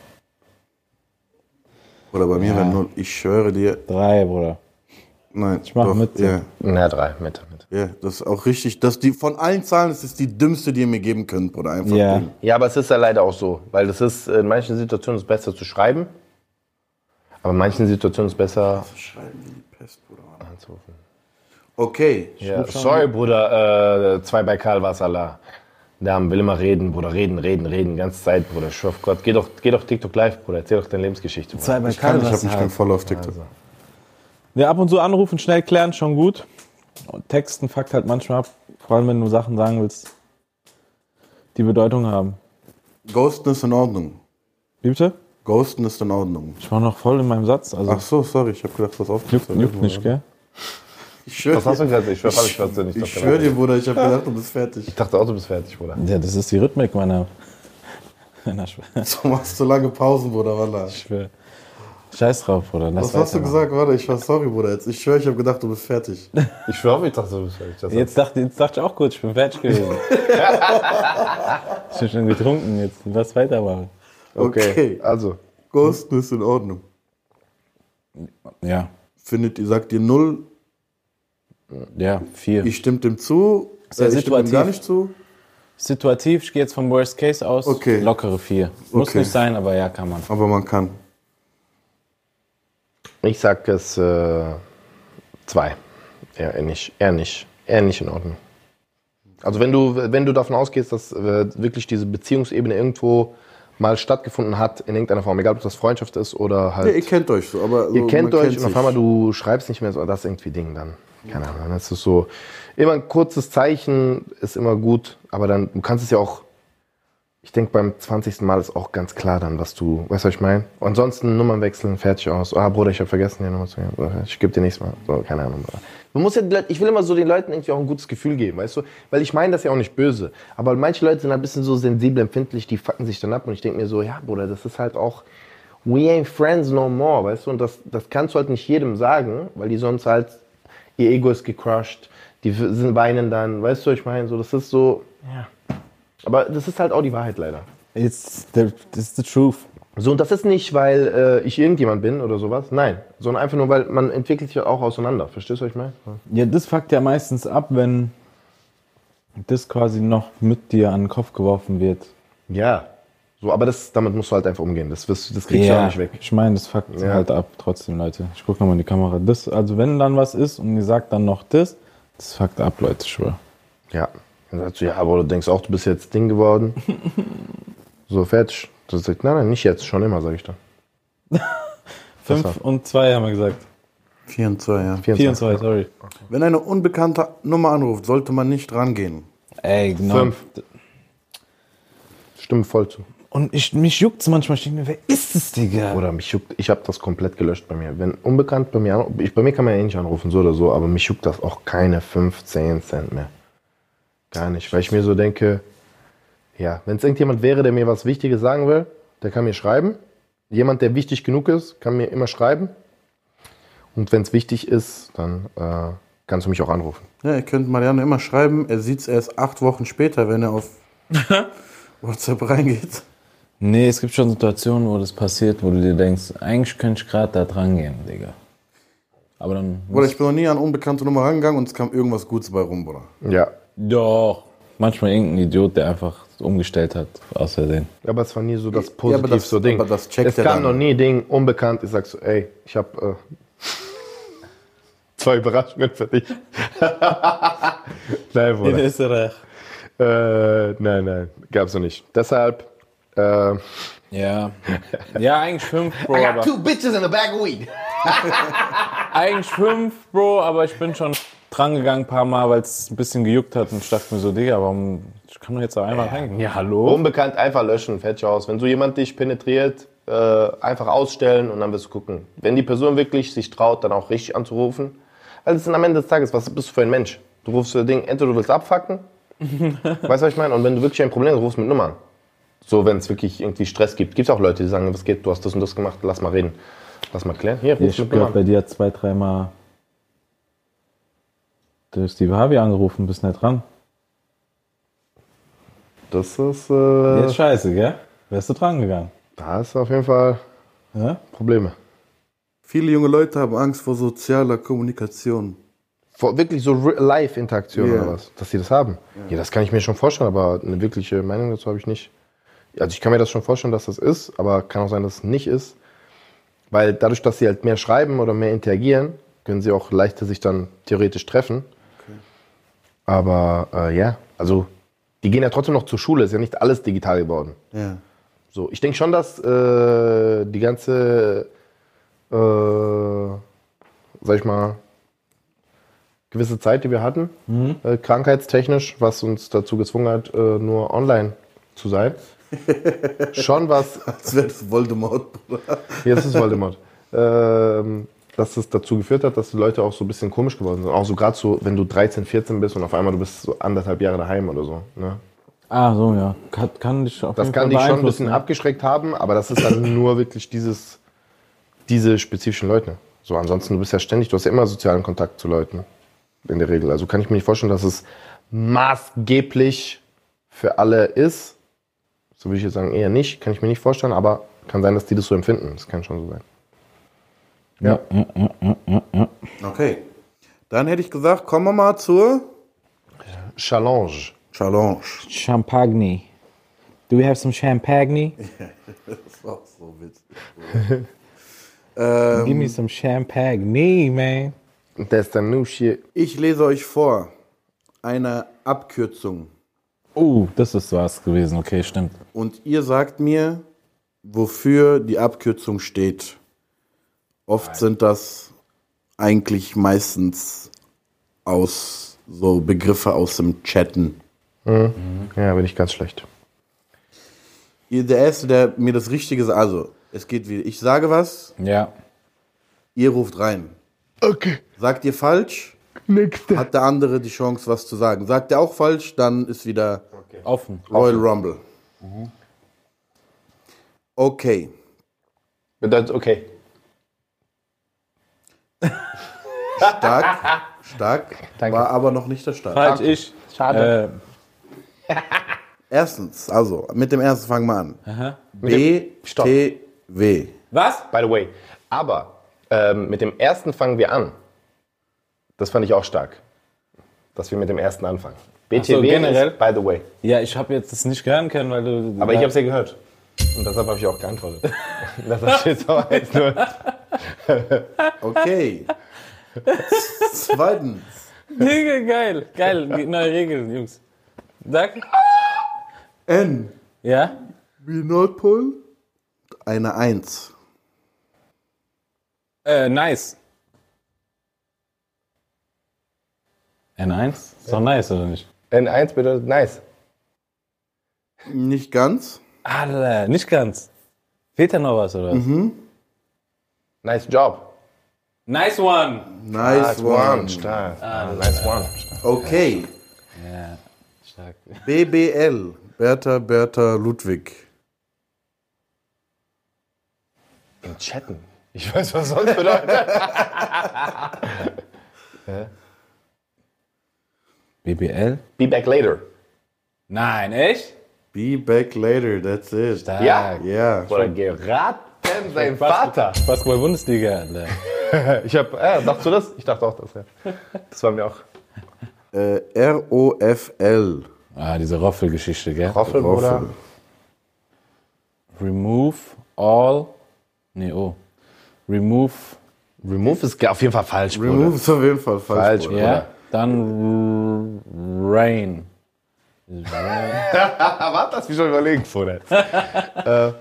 Oder bei mir, Ja. wenn nur, ich schwöre dir, drei, Bruder. nein, Ich mach doch, Mitte. Ja, Na, drei, Mitte, Mitte. ja, das ist auch richtig, das die, von allen Zahlen, das ist die dümmste, die ihr mir geben könnt, oder einfach. Ja. dumm. Ja, aber es ist ja leider auch so, weil es ist in manchen Situationen ist besser zu schreiben, aber in manchen Situationen ist es besser Schreiben wie die Pest, Bruder. anzurufen. Okay, Ja, sorry, Bruder, äh, zwei bei Karl Wasserla. Der will immer reden, Bruder, reden, reden, reden, ganze Zeit, Bruder. Ich schwör auf Gott, geh doch, geh doch TikTok live, Bruder, erzähl doch deine Lebensgeschichte. Bruder. Zwei bei ich kann nicht, ich Karl, hab nicht kein Follow auf TikTok. Also. Ja, ab und zu anrufen, schnell klären, schon gut. Und Texten fuckt halt manchmal ab, vor allem wenn du Sachen sagen willst, die Bedeutung haben. Ghosten ist in Ordnung. Wie bitte? Ghosten ist in Ordnung. Ich war noch voll in meinem Satz, also Ach so, sorry, ich habe gedacht, was auf. juckt, juckt nicht, gell? Ich schwöre Was hast du dir, gesagt? Ich schwör, ich schwör, ich, ich schwör dir, Bruder, ich habe gedacht, du bist fertig. Ich dachte auch, du bist fertig, Bruder. Ja, das ist die Rhythmik meiner... meiner Schw- Du machst so lange Pausen, Bruder, Wallah. Ich schwör. Scheiß drauf, Bruder. Lass Was hast du weitermachen. gesagt? Warte, ich war sorry, Bruder, jetzt. Ich schwöre, ich habe gedacht, du bist fertig. Ich schwör, ich dachte, du bist fertig. Das Jetzt dachte, jetzt dachte ich auch kurz, ich bin fertig gewesen. Ich bin schon getrunken, jetzt lass weitermachen. okay. Okay. Also, Ghosten ist in Ordnung. Ja, Findet ihr, sagt ihr null, ja, vier. ich stimmt dem zu, Sehr äh, ich stimme dem situativ. gar nicht zu. Situativ, ich gehe jetzt vom Worst Case aus. Okay. Lockere vier. Muss Okay. nicht sein, aber ja, kann man. Aber man kann. ich sag es äh, zwei. Eher nicht, eher nicht, eher nicht in Ordnung. Also wenn du, wenn du davon ausgehst, dass äh, wirklich diese Beziehungsebene irgendwo mal stattgefunden hat, in irgendeiner Form, egal ob das Freundschaft ist oder halt... Ja, ihr kennt euch so, aber so, Ihr kennt man euch und auf sich. einmal du schreibst nicht mehr so, das ist irgendwie Ding dann. Keine Ahnung, das ist so, immer ein kurzes Zeichen ist immer gut, aber dann, du kannst es ja auch ich denke, beim zwanzigsten Mal ist auch ganz klar dann, was du, weißt du, was ich meine? Ansonsten Nummern wechseln, fertig aus. Ah, Bruder, ich habe vergessen, die Nummer zu geben. Ich gebe dir nächstes Mal. So, keine Ahnung. Man muss ja, die Leute- ich will immer so den Leuten irgendwie auch ein gutes Gefühl geben, weißt du? Weil ich meine das ja auch nicht böse. Aber manche Leute sind ein bisschen so sensibel, empfindlich, die fucken sich dann ab. Und ich denke mir so, ja, Bruder, das ist halt auch, we ain't friends no more, weißt du? Und das, das kannst du halt nicht jedem sagen, weil die sonst halt, ihr Ego ist gecrushed, die sind weinen dann, weißt du, was ich meine? So, das ist so, ja. Aber das ist halt auch die Wahrheit leider. It's the, it's the truth. So, und das ist nicht, weil äh, ich irgendjemand bin oder sowas, nein, sondern einfach nur, weil man entwickelt sich auch auseinander. Verstehst du, was ich meine? Ja, das fuckt ja meistens ab, wenn das quasi noch mit dir an den Kopf geworfen wird. Ja. So, aber das, damit musst du halt einfach umgehen. Das, wirst, das kriegst du auch nicht weg. Ich meine, das fuckt Ja. halt ab, trotzdem, Leute. Ich guck nochmal in die Kamera. Das, also wenn dann was ist und ihr sagt dann noch das, das fuckt ab, Leute, ich schwör. Ja. Dann sagst du, ja, aber du denkst auch, du bist jetzt Ding geworden. So, fertig. Das sagt, nein, nein, nicht jetzt, schon immer, sag ich dann. Fünf war- und zwei haben wir gesagt. Vier und zwei, ja. Vier und zwei, sorry. Wenn eine unbekannte Nummer anruft, sollte man nicht rangehen. Ey, genau. Fünf. Stimme voll zu. Und ich, mich juckt's manchmal, ich denke mir, wer ist das, Digga? Oder mich juckt, ich habe das komplett gelöscht bei mir. Wenn unbekannt bei mir anruft, ich, bei mir kann man ja eh nicht anrufen, so oder so, aber mich juckt das auch keine fünfzehn Cent mehr. Gar nicht, weil ich mir so denke, ja, wenn es irgendjemand wäre, der mir was Wichtiges sagen will, der kann mir schreiben. Jemand, der wichtig genug ist, kann mir immer schreiben. Und wenn es wichtig ist, dann äh, kannst du mich auch anrufen. Ja, ihr könnt Mariano immer schreiben, er sieht es erst acht Wochen später, wenn er auf WhatsApp reingeht. Nee, es gibt schon Situationen, wo das passiert, wo du dir denkst, eigentlich könnte ich gerade da dran gehen, Digga. Aber dann... Oder ich bin noch nie an unbekannte Nummer rangegangen und es kam irgendwas Gutes bei rum, Bruder. Ja, Doch. Manchmal irgendein Idiot, der einfach umgestellt hat, aus Versehen. aber es war nie so das Ja, positiv aber das- so Ding. aber das checkt es er kam dann. noch nie Ding, unbekannt. Ich sag so, ey, ich hab äh, zwei Überraschungen für dich. Nein, Bruder. Österreich. Äh, nein, nein, gab's noch nicht. Deshalb, äh, Ja. Ja, eigentlich fünf, Bro, aber... bitches in a bag of weed. Eigentlich fünf, Bro, aber ich bin schon dran gegangen ein paar Mal, weil es ein bisschen gejuckt hat und ich dachte mir so, Digga, warum... Ich kann doch jetzt auch einmal rein. Ja, hallo? Unbekannt einfach löschen, fertig aus. Wenn so jemand dich penetriert, äh, einfach ausstellen und dann wirst du gucken. Wenn die Person wirklich sich traut, dann auch richtig anzurufen. Weil es ist am Ende des Tages, was bist du für ein Mensch? Du rufst für Ding, entweder du willst abfucken, weißt du, was ich meine? Und wenn du wirklich ein Problem hast, rufst du mit Nummern. So, wenn es wirklich irgendwie Stress gibt. Gibt es auch Leute, die sagen, was geht, du hast das und das gemacht, lass mal reden. Lass mal klären. Hier, Ich rufst hab mit gehört, bei Nummern. dir hat zwei, dreimal der Steve Harvey angerufen, bist nicht dran. Das ist, äh, Jetzt scheiße, gell? Wärst du dran gegangen? da ist auf jeden Fall Ja? Probleme. Viele junge Leute haben Angst vor sozialer Kommunikation. Vor, wirklich so Re- Live-Interaktion Ja. oder was? Dass sie das haben. Ja. Das kann ich mir schon vorstellen, aber eine wirkliche Meinung dazu habe ich nicht. Also ich kann mir das schon vorstellen, dass das ist, aber kann auch sein, dass es nicht ist. Weil dadurch, dass sie halt mehr schreiben oder mehr interagieren, können sie auch leichter sich dann theoretisch treffen. Aber äh, ja, also die gehen ja trotzdem noch zur Schule, ist ja nicht alles digital geworden. Ja. So, ich denke schon, dass äh, die ganze, äh, sag ich mal, gewisse Zeit, die wir hatten, äh, krankheitstechnisch, was uns dazu gezwungen hat, äh, nur online zu sein, schon was, Das wäre das Voldemort, Bruder. jetzt ist Voldemort, ähm, dass es dazu geführt hat, dass die Leute auch so ein bisschen komisch geworden sind. Auch so gerade so, wenn du dreizehn, vierzehn bist und auf einmal du bist so anderthalb Jahre daheim oder so. Ne? Ah, so, ja. Kann, kann dich auf Das jeden kann Fall dich schon ein beeinflussen, bisschen ne? abgeschreckt haben, aber das ist dann nur wirklich dieses, diese spezifischen Leute. So, ansonsten, du bist ja ständig, du hast ja immer sozialen Kontakt zu Leuten. In der Regel. Also kann ich mir nicht vorstellen, dass es maßgeblich für alle ist. So würde ich jetzt sagen, eher nicht. Kann ich mir nicht vorstellen, aber kann sein, dass die das so empfinden. Das kann schon so sein. Ja, ja, ja, ja, ja, ja. Okay. Dann hätte ich gesagt, kommen wir mal zur Challenge. Challenge. Champagne. Do we have some champagne? Das war auch so witzig. ähm, Give me some champagne, man. That's the new shit. ich lese euch vor eine Abkürzung Oh, das ist was gewesen. Okay, stimmt. und ihr sagt mir, wofür die Abkürzung steht. Oft sind das eigentlich meistens aus so Begriffe aus dem Chatten. Ja, bin ich ganz schlecht. ihr- der Erste, der mir das Richtige sagt, also, es geht wie, ich sage was, Ja. ihr ruft rein. Okay. Sagt ihr falsch, Nächste. hat der andere die Chance, was zu sagen. Sagt er auch falsch, dann ist wieder Offen. Royal Rumble. Okay. Bedeutet okay. Stark, stark, Danke. war aber noch nicht der Start. Falsch, ich. Schade. Äh, Erstens, also mit dem ersten fangen wir an. aha. B Stopp. T W. Was? By the way. Aber ähm, mit dem ersten fangen wir an. Das fand ich auch stark. Dass wir mit dem ersten anfangen. B T W Ach so, generell? ist by the way. Ja, ich habe jetzt das nicht hören können, weil du. Aber ich habe es ja gehört. Und deshalb habe ich auch geantwortet. Das ist jetzt auch jetzt nur. Okay. Zweitens. Digga, geil. Geil. Neue Regeln, Jungs. Sag. N Ja? wie Nordpol. Eine Eins. Äh, nice. N eins? Ist doch nice, oder nicht? N eins bedeutet nice. Nicht ganz. Alter, nicht ganz. Fehlt da noch was, oder was? Nice job. Nice one. Nice one. Stark. Ah, nice one. Okay. Ja, stark. B B L. Bertha, Bertha, Ludwig. Im Chatten. Ich weiß, was sonst bedeutet. B B L? Be back later. Nein, echt? Be back later, that's it. Stark. Ja. Ja. Oder geraten sein Vater. Basketball-Bundesliga, Alter. Ich hab, äh, dachtest du das? Ich dachte auch das, ja. Das war mir auch. Äh, R O F L. Ah, diese Roffelgeschichte, gell? Roffel, Bruder. Roffel. Remove all. Nee, oh. Remove. Remove ist auf jeden Fall falsch, Bruder. Remove ist auf jeden Fall falsch. Falsch, Bruder. Ja. Bruder. Dann r- Rain. Warte, lass mich schon überlegen, Bruder. äh,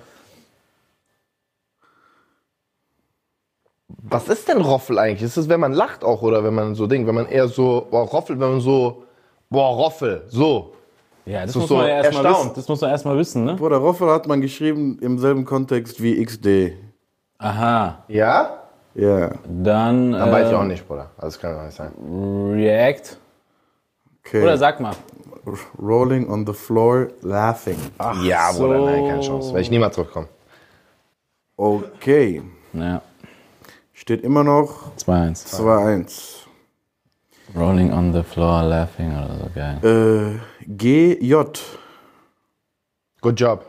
was ist denn Roffel eigentlich? Ist es, wenn man lacht auch oder wenn man so Ding, wenn man eher so, boah, Roffel, wenn man so, boah, Roffel, so. Ja, das So- muss so man ja erstmal erstaunt. wissen. Das muss man erstmal wissen, ne? Bruder, Roffel hat man geschrieben im selben Kontext wie X D. Aha. Ja? Ja. Dann, Dann äh, weiß ich auch nicht, Bruder. Also das kann doch nicht sein. React. Okay. Oder sag mal. Rolling on the floor, laughing. ja, so. Bruder, nein, keine Chance. Werde ich niemals zurückkommen. Okay. Ja, Steht immer noch zwei eins. zwei eins. Rolling on the floor, laughing oder so, geil. Äh, G J. Good job.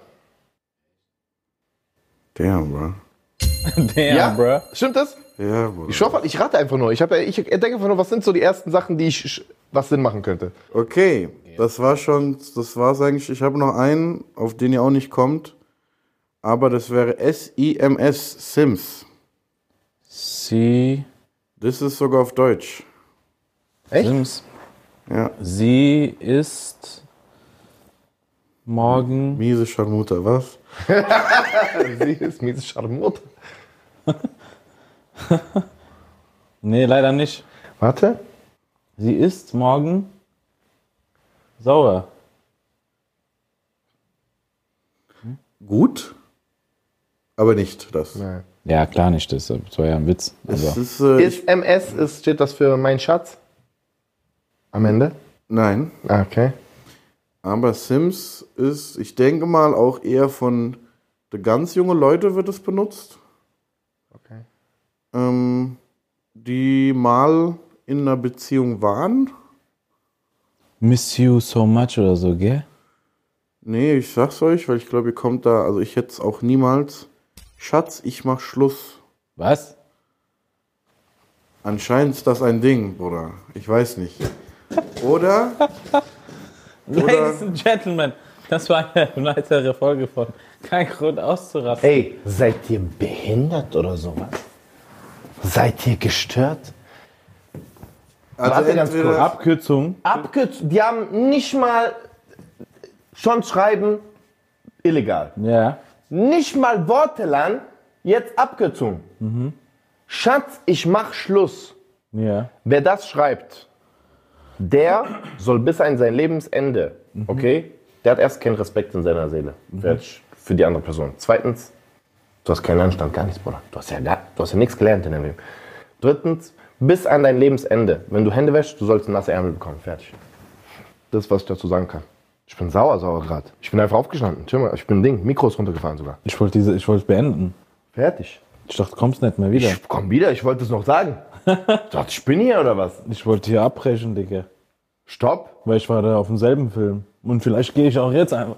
Damn, bro. Damn, Ja? bro. Stimmt das? Ja, Bruder. Ich hoffe, ich rate einfach nur. Ich, hab, ja- ich denke einfach nur, was sind so die ersten Sachen, die ich, was Sinn machen könnte. Okay, das war schon, das war's eigentlich. Ich habe noch einen, auf den ihr auch nicht kommt. Aber das wäre S I M S, Sims. Sie, Das ist sogar auf Deutsch. Echt? Sims. Ja. Sie ist morgen. Miese Scharmuter, was? Sie ist miese Scharmut. Nee, leider nicht. Warte. Sie ist morgen sauer. Gut, aber nicht das. Nein. Ja, klar nicht, das das war ja ein Witz. Es Also, ist, äh, ich, Ist M S, ist, steht das für mein Schatz? Am Ende? nein, Ah, okay. aber Sims ist, ich denke mal, auch eher von de ganz junge Leute wird es benutzt, Okay. ähm, die mal in einer Beziehung waren. miss you so much oder so, gell? Nee, ich sag's euch, weil ich glaube, ihr kommt da, also ich hätte es auch niemals. Schatz, ich mach Schluss. Was? Anscheinend ist das ein Ding, Bruder. Ich weiß nicht. Oder? Ladies and Gentlemen, das war eine weitere Folge von Kein Grund auszurasten. Ey, seid ihr behindert oder sowas? Seid ihr gestört? Also Warte ganz entweder- kurz. Abkürzung. Abgekürzt, die haben nicht mal schon schreiben, illegal. Ja. Nicht mal Worte lang, jetzt Abkürzung. Schatz, ich mach Schluss. Ja. Wer das schreibt, der soll bis an sein Lebensende, okay? Der hat erst keinen Respekt in seiner Seele. Fertig. für die andere Person. Zweitens, du hast keinen Anstand, gar nichts, Bruder. Du hast ja, gar, du hast ja nichts gelernt in deinem Leben. Drittens, bis an dein Lebensende, wenn du Hände wäschst, du sollst nasse Ärmel bekommen. Fertig. Das ist, was ich dazu sagen kann. Ich bin sauer, sauer gerade. Ich bin einfach aufgestanden. Ich bin ein Ding. Mikro ist runtergefahren sogar. Ich wollte diese, ich wollte beenden. Fertig. Ich dachte, du kommst nicht mehr wieder. Ich komm wieder, ich wollte es noch sagen. Du dachtest, ich bin hier oder was? Ich wollte hier abbrechen, Digga. Stopp. Weil ich war da auf demselben Film. Und vielleicht gehe ich auch jetzt einfach.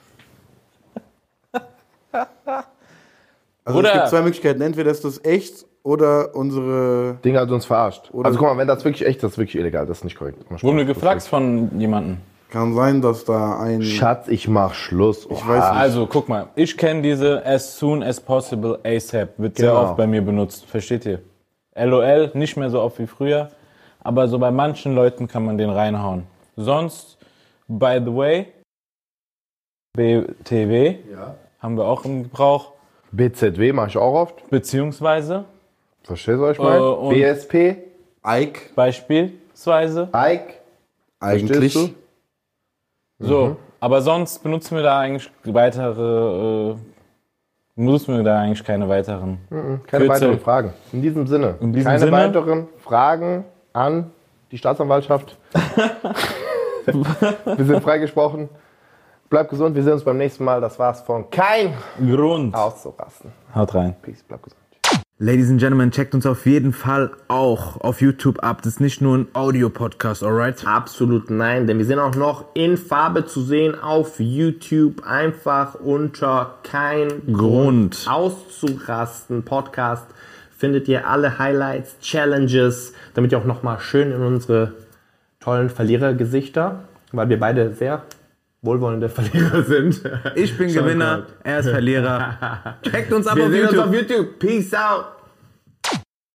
Also Oder- es gibt zwei Möglichkeiten. Entweder ist das echt oder unsere... Ding hat uns verarscht. Oder- Also guck mal, wenn das wirklich echt ist, das ist wirklich illegal. Das ist nicht korrekt. Wurden wir geflaxt von jemandem? Kann sein, dass da ein... Schatz, ich mach Schluss. Ich weiß nicht. Also, guck mal. Ich kenne diese as soon as possible ASAP. Wird sehr Genau. oft bei mir benutzt. Versteht ihr? LOL, nicht mehr so oft wie früher. Aber so bei manchen Leuten kann man den reinhauen. Sonst, by the way, B T W Ja. haben wir auch im Gebrauch. B Z W mache ich auch oft. Beziehungsweise, Verstehst du, was ich meine? Äh, und- B S P, Ike, beispielsweise. Ike. eigentlich. Verstehst So, aber sonst benutzen wir da eigentlich weitere, äh, benutzen wir da eigentlich keine weiteren. Keine Kürze. weiteren Fragen. In diesem Sinne. In diesem Keine Sinne. weiteren Fragen an die Staatsanwaltschaft. Wir sind freigesprochen. Bleibt gesund, wir sehen uns beim nächsten Mal. Das war's von Kein Grund. Auszurasten. Haut rein. Peace, bleibt gesund. Ladies and Gentlemen, checkt uns auf jeden Fall auch auf YouTube ab. Das ist nicht nur ein Audio-Podcast, alright? Absolut nein, denn wir sind auch noch in Farbe zu sehen auf YouTube. Einfach unter Kein Grund auszurasten Podcast findet ihr alle Highlights, Challenges, damit ihr auch nochmal schön in unsere tollen Verlierergesichter, weil wir beide sehr wohlwollende Verlierer sind. Ich bin Schon Gewinner, kalt. er ist Verlierer. Checkt uns ab Wir auf sehen uns YouTube. auf YouTube. Peace out.